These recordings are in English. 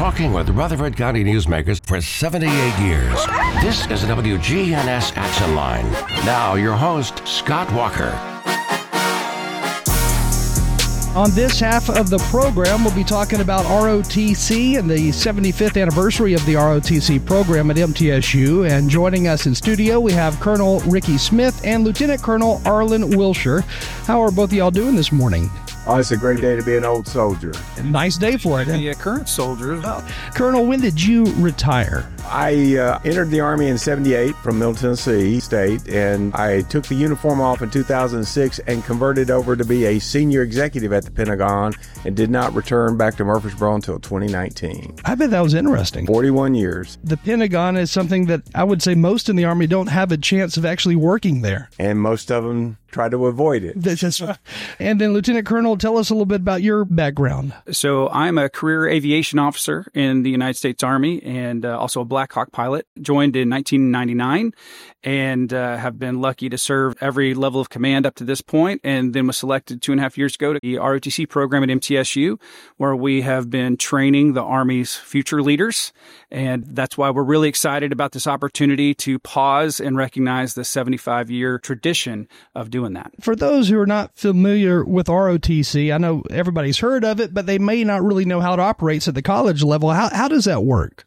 talking with Rutherford County newsmakers for 78 years. This is the WGNS Action Line. Now, your host, Scott Walker. On this half of the program, we'll be talking about ROTC and the 75th anniversary of the ROTC program at MTSU. And joining us in studio, we have Colonel Ricky Smith and Lieutenant Colonel Arlen Wilshire. How are both of y'all doing this morning? Oh, it's a great day to be an old soldier. Nice day for it. Yeah, current soldier as well. Colonel, when did you retire? I entered the Army in 78 from Middle Tennessee State, and I took the uniform off in 2006 and converted over to be a senior executive at the Pentagon and did not return back to Murfreesboro until 2019. I bet that was interesting. 41 years. The Pentagon is something that I would say most in the Army don't have a chance of actually working there. And most of them try to avoid it. And then, Lieutenant Colonel, tell us a little bit about your background. So I'm a career aviation officer in the United States Army and also a Black Hawk pilot. Joined in 1999 and have been lucky to serve every level of command up to this point, and then was selected 2.5 years ago to the ROTC program at MTSU, where we have been training the Army's future leaders. And that's why we're really excited about this opportunity to pause and recognize the 75-year tradition of doing that. For those who are not familiar with ROTC, I know everybody's heard of it, but they may not really know how it operates at the college level. How does that work?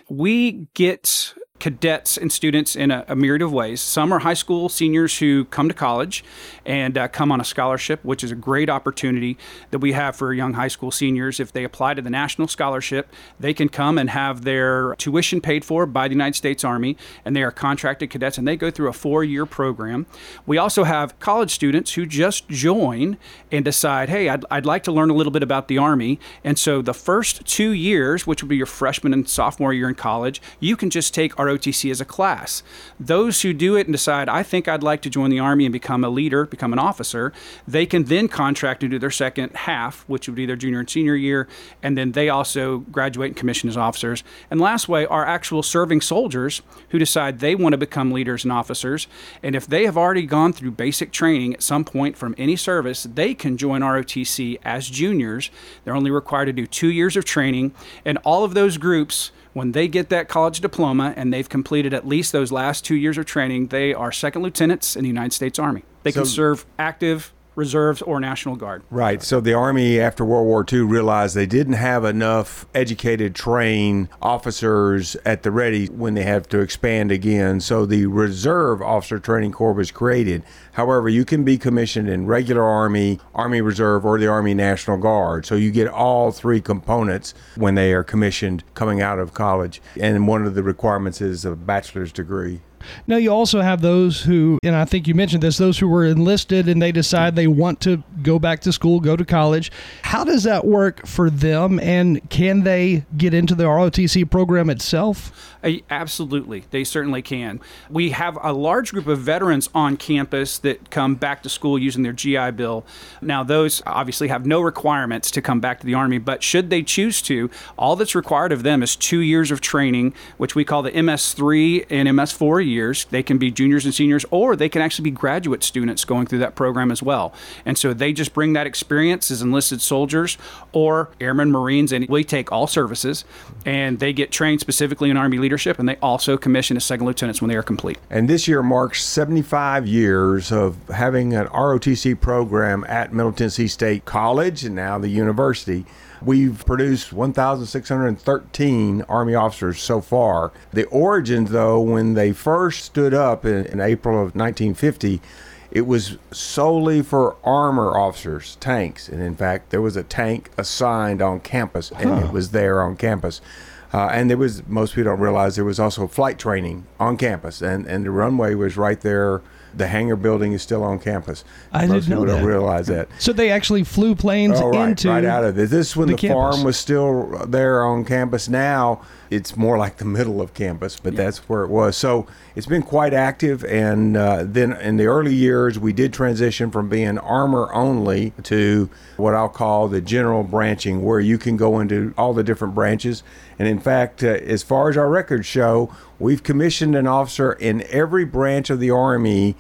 We get cadets and students in a myriad of ways. Some are high school seniors who come to college and come on a scholarship, which is a great opportunity that we have for young high school seniors. If they apply to the National Scholarship, they can come and have their tuition paid for by the United States Army, and they are contracted cadets, and they go through a 4-year program. We also have college students who just join and decide, hey, I'd like to learn a little bit about the Army. And so the first 2 years, which would be your freshman and sophomore year in college, you can just take ROTC as a class. Those who do it and decide, I think I'd like to join the Army and become a leader, become an officer, they can then contract and do their second half, which would be their junior and senior year, and then they also graduate and commission as officers. And last way are actual serving soldiers who decide they want to become leaders and officers, and if they have already gone through basic training at some point from any service, they can join ROTC as juniors. They're only required to do 2 years of training, and all of those groups, when they get that college diploma and they've completed at least those last 2 years of training, they are second lieutenants in the United States Army. They can serve active, reserves, or National Guard. Right. So the Army after World War II realized they didn't have enough educated, trained officers at the ready when they have to expand again. So the Reserve Officer Training Corps was created. However, you can be commissioned in regular Army, Army Reserve, or the Army National Guard. So you get all three components when they are commissioned coming out of college. And one of the requirements is a bachelor's degree. Now, you also have those who, and I think you mentioned this, those who were enlisted and they decide they want to go back to school, go to college. How does that work for them, and can they get into the ROTC program itself? Absolutely. They certainly can. We have a large group of veterans on campus that come back to school using their GI Bill. Now, those obviously have no requirements to come back to the Army, but should they choose to, all that's required of them is 2 years of training, which we call the MS3 and MS4 years. They can be juniors and seniors, or they can actually be graduate students going through that program as well. And so they just bring that experience as enlisted soldiers or airmen, Marines, and we take all services, and they get trained specifically in Army leadership, and they also commission as second lieutenants when they are complete. And this year marks 75 years of having an ROTC program at Middle Tennessee State College and now the university. We've produced 1,613 Army officers so far. The origins, though, when they first stood up in April of 1950, it was solely for armor officers, tanks. And in fact, there was a tank assigned on campus, and it was there on campus. And there was, most people don't realize, there was also flight training on campus, and the runway was right there. The hangar building is still on campus. Most people don't realize that. So they actually flew planes into right out of it. This is when the campus. farm was still there on campus. Now it's more like the middle of campus, but that's where it was. So it's been quite active. And then in the early years, we did transition from being armor only to what I'll call the general branching, where you can go into all the different branches. And in fact, as far as our records show, we've commissioned an officer in every branch of the Army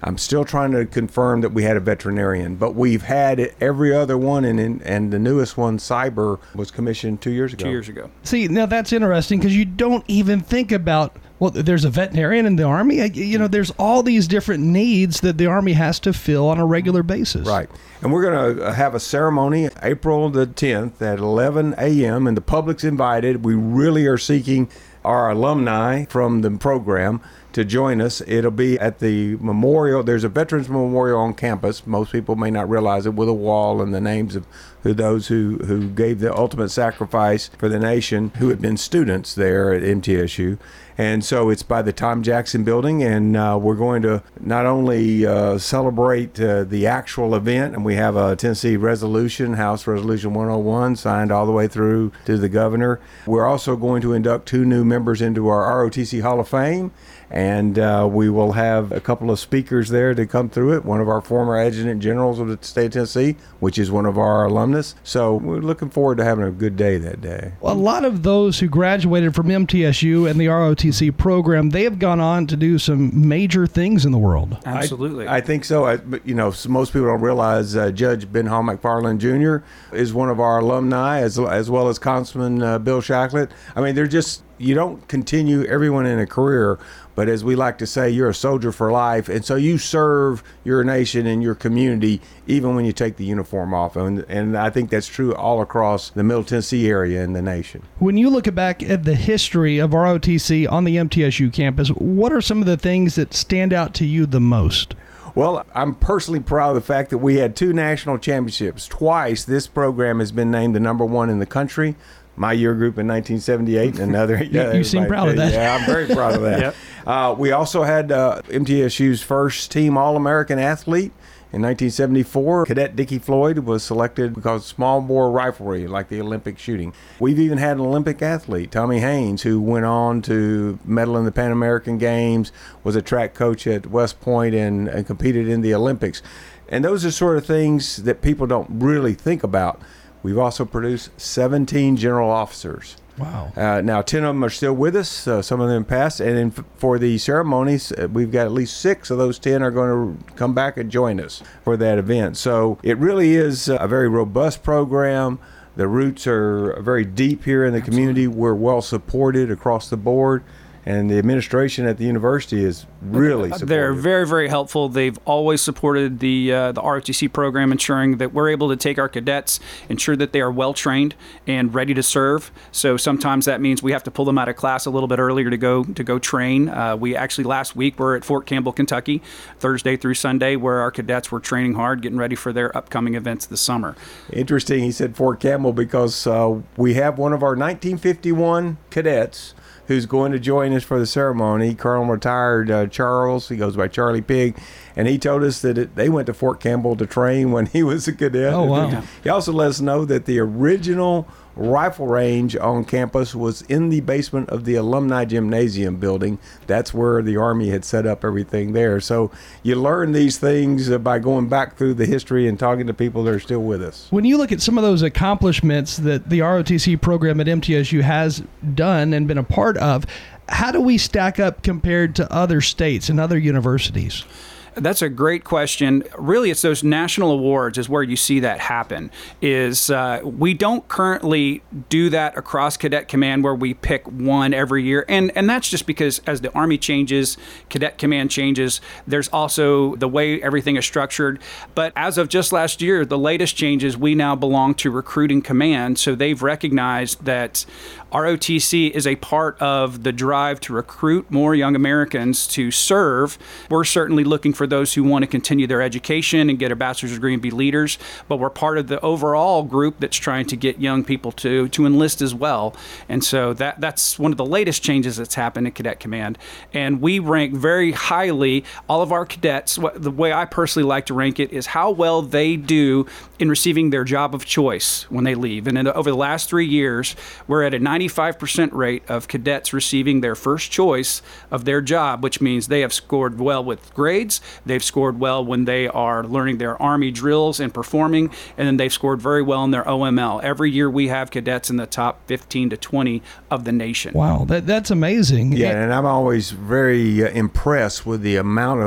I'm still trying to confirm that we had a veterinarian, but we've had every other one, and the newest one, Cyber, was commissioned 2 years ago. 2 years ago. See, now that's interesting because you don't even think about, well, there's a veterinarian in the Army. There's all these different needs that the Army has to fill on a regular basis. Right. And we're going to have a ceremony April the 10th at 11 a.m., and the public's invited. We really are seeking our alumni from the program to join us. It'll be at the memorial. There's a Veterans Memorial on campus. Most people may not realize it, with a wall and the names of those who gave the ultimate sacrifice for the nation, who had been students there at MTSU. And so it's by the Tom Jackson Building, and we're going to not only celebrate the actual event, and we have a Tennessee resolution, House Resolution 101, signed all the way through to the governor. We're also going to induct 2 new members into our ROTC Hall of Fame, and we will have a couple of speakers there to come through it. One of our former adjutant generals of the state of Tennessee, which is one of our alumnus. So we're looking forward to having a good day that day. Well, a lot of those who graduated from MTSU and the ROTC program, they have gone on to do some major things in the world. Absolutely. I think so. But most people don't realize Judge Ben Hall McFarland Jr. is one of our alumni, as well as Congressman Bill Shacklett. I mean, they're just, you don't continue everyone in a career, but as we like to say, you're a soldier for life, and so you serve your nation and your community even when you take the uniform off. And I think that's true all across the Middle Tennessee area and the nation. When you look back at the history of ROTC on the MTSU campus, what are some of the things that stand out to you the most? Well, I'm personally proud of the fact that we had 2 national championships. Twice this program has been named the #1 in the country. My year group in 1978, and another. You seem proud of that. Yeah, I'm very proud of that. Yep. We also had MTSU's first team All-American athlete in 1974. Cadet Dickie Floyd was selected because of small bore riflery, like the Olympic shooting. We've even had an Olympic athlete, Tommy Haynes, who went on to medal in the Pan American Games, was a track coach at West Point, and competed in the Olympics. And those are sort of things that people don't really think about. We've also produced 17 general officers. Wow. Now, 10 of them are still with us. Some of them passed. And for the ceremonies, we've got at least 6 of those 10 are going to come back and join us for that event. So it really is a very robust program. The roots are very deep here in the community. We're well supported across the board. And the administration at the university is really supportive. They're very, very helpful. They've always supported the ROTC program, ensuring that we're able to take our cadets, ensure that they are well trained and ready to serve. So sometimes that means we have to pull them out of class a little bit earlier to go train. We actually last week were at Fort Campbell, Kentucky, Thursday through Sunday, where our cadets were training hard, getting ready for their upcoming events this summer. Interesting, he said Fort Campbell, because we have one of our 1951 cadets who's going to join us for the ceremony, Colonel retired Charles. He goes by Charlie Pig. And he told us that they went to Fort Campbell to train when he was a cadet. Oh, wow. He also let us know that the original rifle range on campus was in the basement of the Alumni Gymnasium building. That's where the Army had set up everything there. So you learn these things by going back through the history and talking to people that are still with us. When you look at some of those accomplishments that the ROTC program at MTSU has done and been a part of, how do we stack up compared to other states and other universities? That's a great question. Really, it's those national awards is where you see that happen. We don't currently do that across Cadet Command where we pick one every year. And that's just because as the Army changes, Cadet Command changes, there's also the way everything is structured. But as of just last year, the latest changes, we now belong to Recruiting Command. So they've recognized that ROTC is a part of the drive to recruit more young Americans to serve. We're certainly looking for those who want to continue their education and get a bachelor's degree and be leaders, but we're part of the overall group that's trying to get young people to enlist as well. And so that's one of the latest changes that's happened in Cadet Command. And we rank very highly all of our cadets. The way I personally like to rank it is how well they do in receiving their job of choice when they leave. And over the last 3 years, we're at a 95% rate of cadets receiving their first choice of their job, which means they have scored well with grades, they've scored well when they are learning their Army drills and performing, and then they've scored very well in their OML. Every year we have cadets in the top 15 to 20 of the nation. Wow, that's amazing. Yeah, and I'm always very impressed with the amount of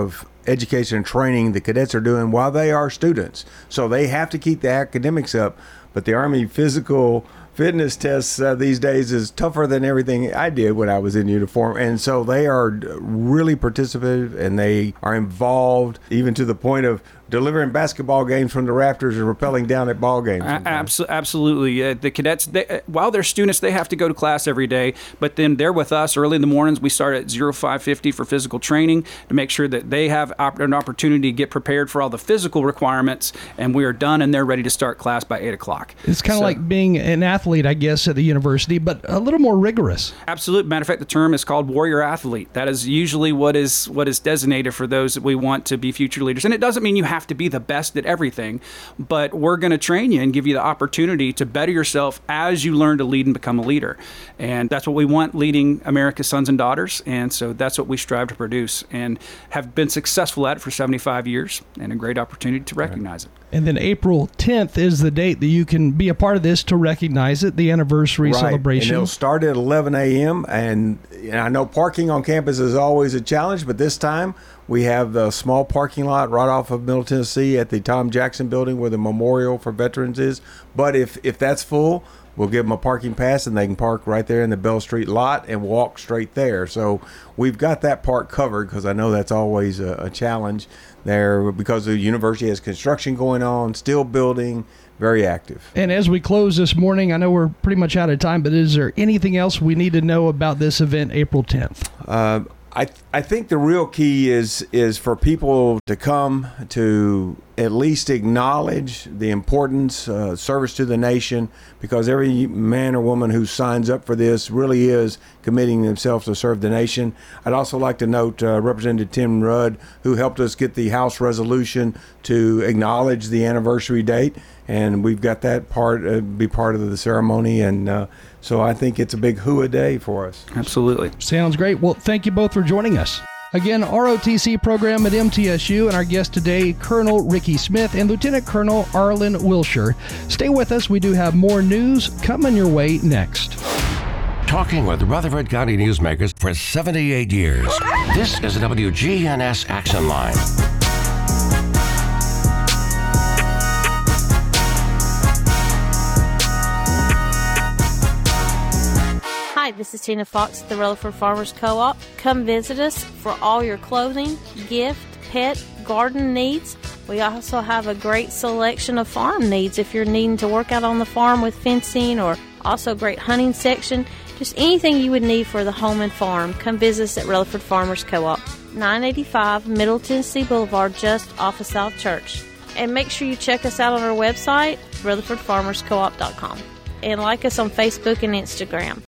education and training the cadets are doing while they are students. So they have to keep the academics up, but the Army physical fitness tests these days is tougher than everything I did when I was in uniform. And so they are really participative, and they are involved even to the point of delivering basketball games from the rafters and rappelling down at ball games. Absolutely. The cadets, while they're students, they have to go to class every day, but then they're with us early in the mornings. We start at 0550 for physical training to make sure that they have an opportunity to get prepared for all the physical requirements, and we are done and they're ready to start class by 8 o'clock. It's kind of like being an athlete, I guess, at the university, but a little more rigorous. Absolutely. Matter of fact, the term is called warrior athlete. That is usually what is designated for those that we want to be future leaders. And it doesn't mean you have to be the best at everything, but we're going to train you and give you the opportunity to better yourself as you learn to lead and become a leader. And that's what we want, leading America's sons and daughters. And so that's what we strive to produce and have been successful at it for 75 years, and a great opportunity to recognize it. And then April 10th is the date that you can be a part of this to recognize it, the anniversary celebration. And it'll start at 11 a.m. And I know parking on campus is always a challenge, but this time we have the small parking lot right off of Middle Tennessee at the Tom Jackson building where the memorial for veterans is. But if that's full, we'll give them a parking pass and they can park right there in the Bell Street lot and walk straight there. So we've got that part covered, because I know that's always a challenge there because the university has construction going on, still building, very active. And as we close this morning, I know we're pretty much out of time, but is there anything else we need to know about this event April 10th? I think the real key is for people to come to at least acknowledge the importance, service to the nation, because every man or woman who signs up for this really is committing themselves to serve the nation. I'd also like to note Representative Tim Rudd, who helped us get the House resolution to acknowledge the anniversary date, and we've got that be part of the ceremony, and so I think it's a big hooah day for us. Absolutely. Sounds great. Well, thank you both for joining us. Again, ROTC program at MTSU, and our guest today, Colonel Ricky Smith and Lieutenant Colonel Arlen Wilshire. Stay with us. We do have more news coming your way next. Talking with Rutherford County newsmakers for 78 years. This is the WGNS Action Line. Hi, this is Tina Fox at the Rutherford Farmers Co-op. Come visit us for all your clothing, gift, pet, garden needs. We also have a great selection of farm needs if you're needing to work out on the farm with fencing, or also a great hunting section. Just anything you would need for the home and farm. Come visit us at Rutherford Farmers Co-op, 985 Middle Tennessee Boulevard, just off of South Church. And make sure you check us out on our website, RutherfordFarmersCoop.com. And like us on Facebook and Instagram.